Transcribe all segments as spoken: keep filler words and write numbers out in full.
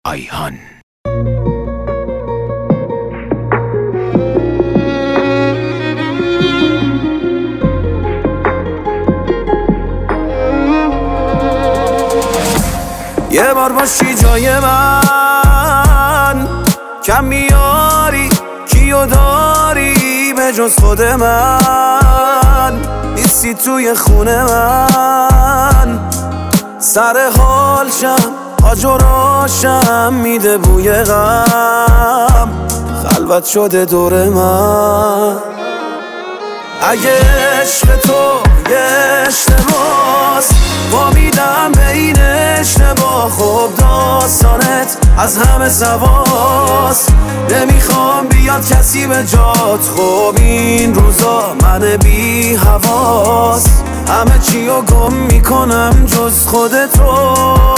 آیهان. یه بار باشی جای من، کم میاری کیو داری به جز خود من، نیستی توی خونه من، سر حال شم آجراشم میده بوی غم، خلوت شده دور من. اگه عشق تو یه اشتباس با میدم به این اشتباه، خب داستانت از همه سواس، نمیخوام بیاد کسی به جات، خب این روزا من بی حواس، همه چیو گم میکنم جز خودتو.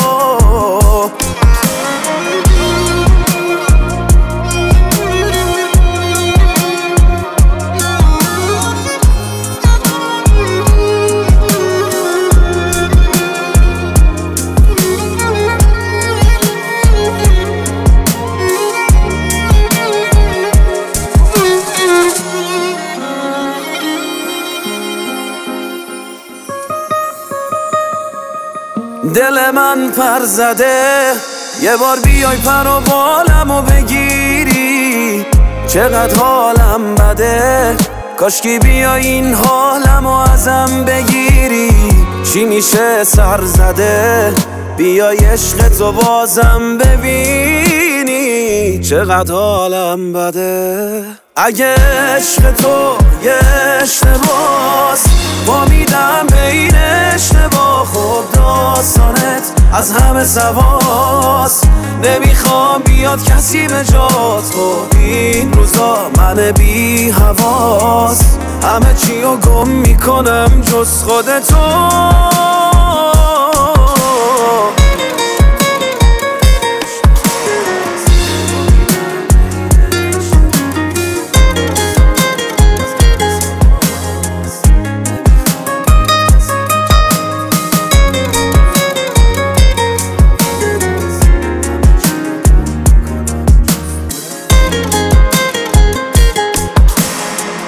دل من پر زده، یه بار بیای پر و بالمو بگیری، چقدر حالم بده، کاشکی بیای این حالمو ازم بگیری. چی میشه سر زده، بیای عشق تو بازم ببینی، چقدر حالم بده. اگه عشق تو یه اشتباس با میدم به این اشتباه، خب داستانت از همه سواس، نمیخوام بیاد کسی به جات، خب این روزا من بی حواس، همه چیو گم میکنم جز خودتو.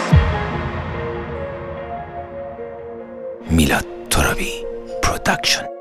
میلاد ترابی پروداکشن.